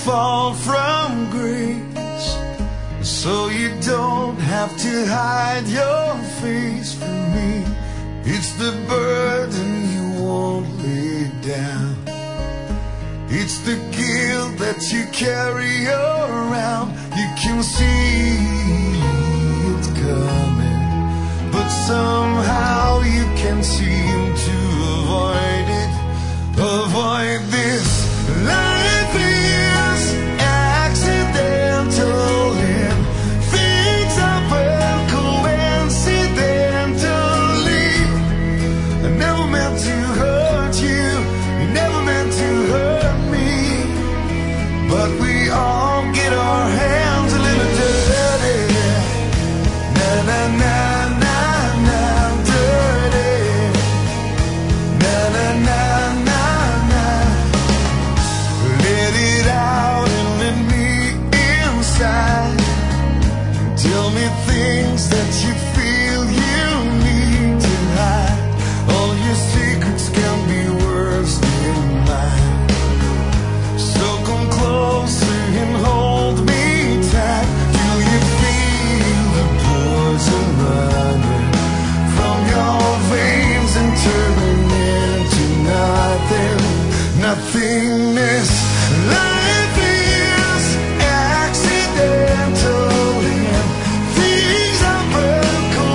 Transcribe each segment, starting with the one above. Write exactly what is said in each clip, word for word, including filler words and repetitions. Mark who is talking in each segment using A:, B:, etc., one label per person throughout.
A: fall from grace, so you don't have to hide your face from me. It's the burden you won't lay down. It's the guilt that you carry around. You can see it coming, but somehow you can't seem to avoid it. Avoid this. Life is accidental and things happen coincidentally. I never meant to hurt you, you never meant to hurt me, but we all get our hands a little dirty. Na na na na na, dirty. Na na na na na. Let it out and let me inside. Tell me things that you feel you need to hide. All your secrets can be worse than mine. So come closer and hold me tight. Do you feel the poison running from your veins and turning into nothing? Nothingness. Life is accidental and things happen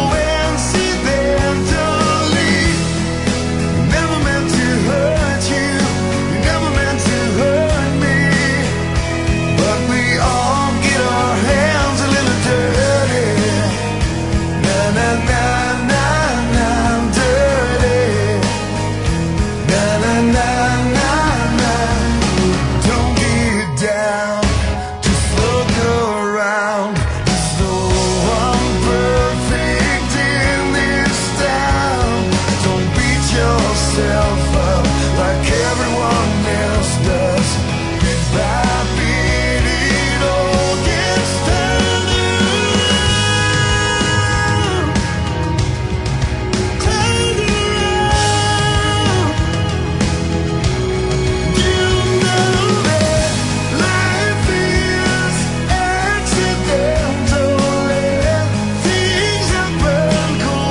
A: coincidentally. You never meant to hurt you, you never meant to hurt me, but we all get our hands a little dirty. Na na na na na, dirty. Na na na na na. Don't get down, just look around. There's no one perfect in this town. Don't beat yourself up like everyone else does. Goodbye, beat it all gets turned around, turned around. You know that life is accidental and things happen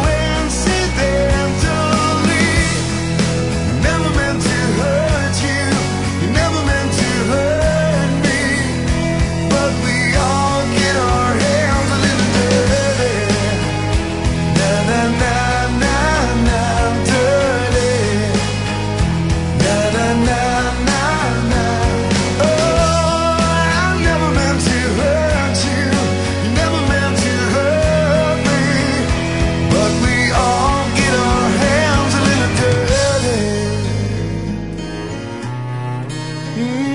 A: coincidentally. You never meant to hurt you, you never meant to hurt me, but we all get our hands a little dirty. Na na na na na, dirty. Na na na na na. Oh, I never meant to hurt you, you never meant to hurt me, but we all get our hands a little dirty. Mm.